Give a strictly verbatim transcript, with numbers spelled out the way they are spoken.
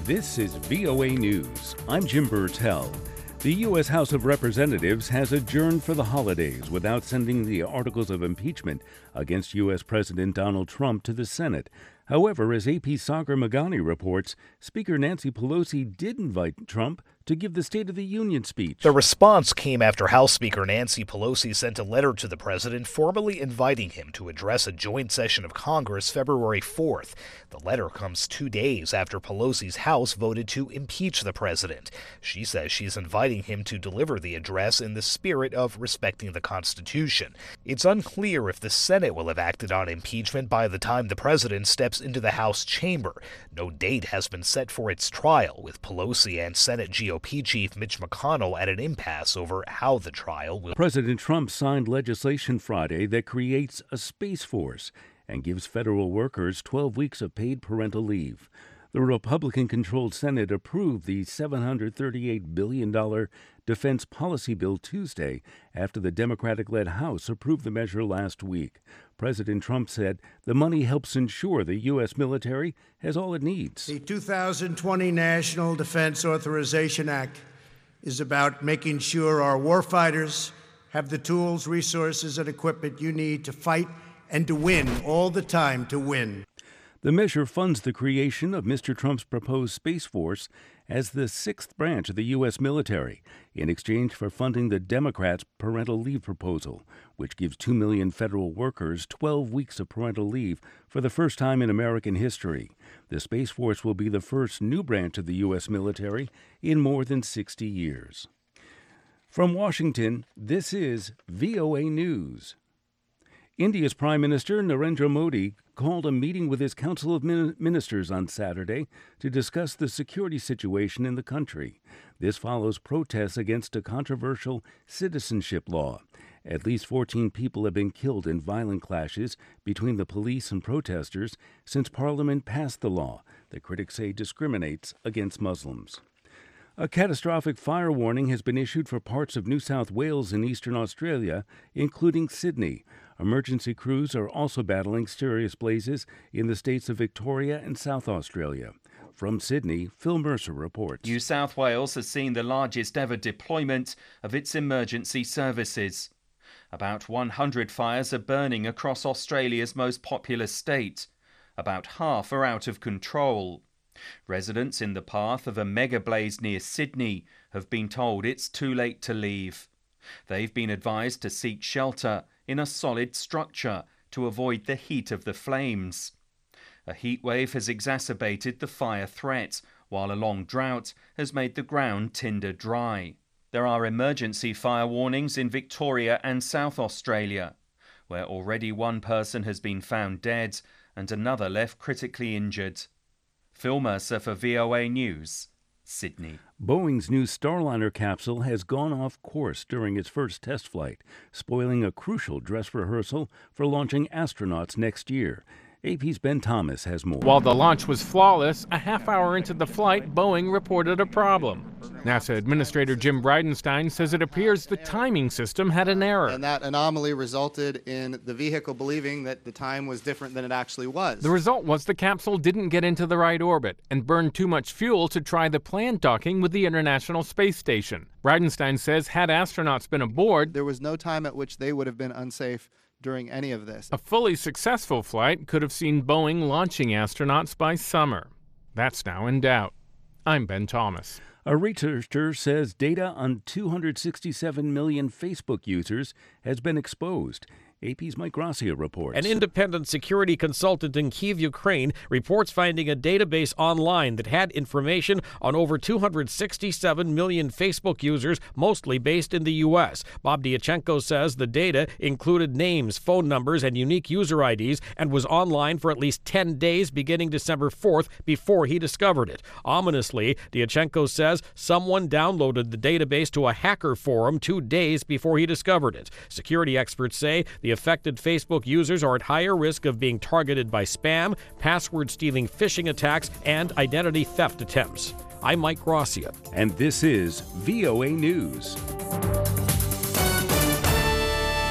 This is V O A News. I'm Jim Burtell. The U S House of Representatives has adjourned for the holidays without sending the articles of impeachment against U S President Donald Trump to the Senate. However, as A P's Sagar Meghani reports, Speaker Nancy Pelosi did invite Trump to give the State of the Union speech. The response came after House Speaker Nancy Pelosi sent a letter to the president formally inviting him to address a joint session of Congress February fourth. The letter comes two days after Pelosi's House voted to impeach the president. She says she's inviting him to deliver the address in the spirit of respecting the Constitution. It's unclear if the Senate will have acted on impeachment by the time the president steps into the House chamber. No date has been set for its trial, with Pelosi and Senate G O P Chief Mitch McConnell at an impasse over how the trial will. President Trump signed legislation Friday that creates a Space Force and gives federal workers twelve weeks of paid parental leave. The Republican-controlled Senate approved the seven hundred thirty-eight billion dollars defense policy bill Tuesday after the Democratic-led House approved the measure last week. President Trump said the money helps ensure the U S military has all it needs. The two thousand twenty National Defense Authorization Act is about making sure our warfighters have the tools, resources, and equipment you need to fight and to win, all the time to win. The measure funds the creation of Mister Trump's proposed Space Force as the sixth branch of the U S military in exchange for funding the Democrats' parental leave proposal, which gives two million federal workers twelve weeks of parental leave for the first time in American history. The Space Force will be the first new branch of the U S military in more than sixty years. From Washington, this is V O A News. India's Prime Minister Narendra Modi called a meeting with his Council of Ministers on Saturday to discuss the security situation in the country. This follows protests against a controversial citizenship law. At least fourteen people have been killed in violent clashes between the police and protesters since Parliament passed the law that critics say discriminates against Muslims. A catastrophic fire warning has been issued for parts of New South Wales and eastern Australia, including Sydney. Emergency crews are also battling serious blazes in the states of Victoria and South Australia. From Sydney, Phil Mercer reports. New South Wales has seen the largest ever deployment of its emergency services. About one hundred fires are burning across Australia's most populous state. About half are out of control. Residents in the path of a mega blaze near Sydney have been told it's too late to leave. They've been advised to seek shelter in a solid structure to avoid the heat of the flames. A heat wave has exacerbated the fire threat, while a long drought has made the ground tinder dry. There are emergency fire warnings in Victoria and South Australia, where already one person has been found dead and another left critically injured. Phil Mercer for V O A News, Sydney. Boeing's new Starliner capsule has gone off course during its first test flight, spoiling a crucial dress rehearsal for launching astronauts next year. A P's Ben Thomas has more. While the launch was flawless, a half hour into the flight, Boeing reported a problem. NASA Administrator Jim Bridenstine says it appears the timing system had an error. And that anomaly resulted in the vehicle believing that the time was different than it actually was. The result was the capsule didn't get into the right orbit and burned too much fuel to try the planned docking with the International Space Station. Bridenstine says had astronauts been aboard, there was no time at which they would have been unsafe during any of this. A fully successful flight could have seen Boeing launching astronauts by summer. That's now in doubt. I'm Ben Thomas. A researcher says data on two hundred sixty-seven million Facebook users has been exposed. A P's Mike Gracia reports. An independent security consultant in Kyiv, Ukraine, reports finding a database online that had information on over two hundred sixty-seven million Facebook users, mostly based in the U S. Bob Diachenko says the data included names, phone numbers, and unique user I Ds and was online for at least ten days beginning December fourth before he discovered it. Ominously, Diachenko says someone downloaded the database to a hacker forum two days before he discovered it. Security experts say the affected Facebook users are at higher risk of being targeted by spam, password-stealing phishing attacks, and identity theft attempts. I'm Mike Gracia. And this is V O A News.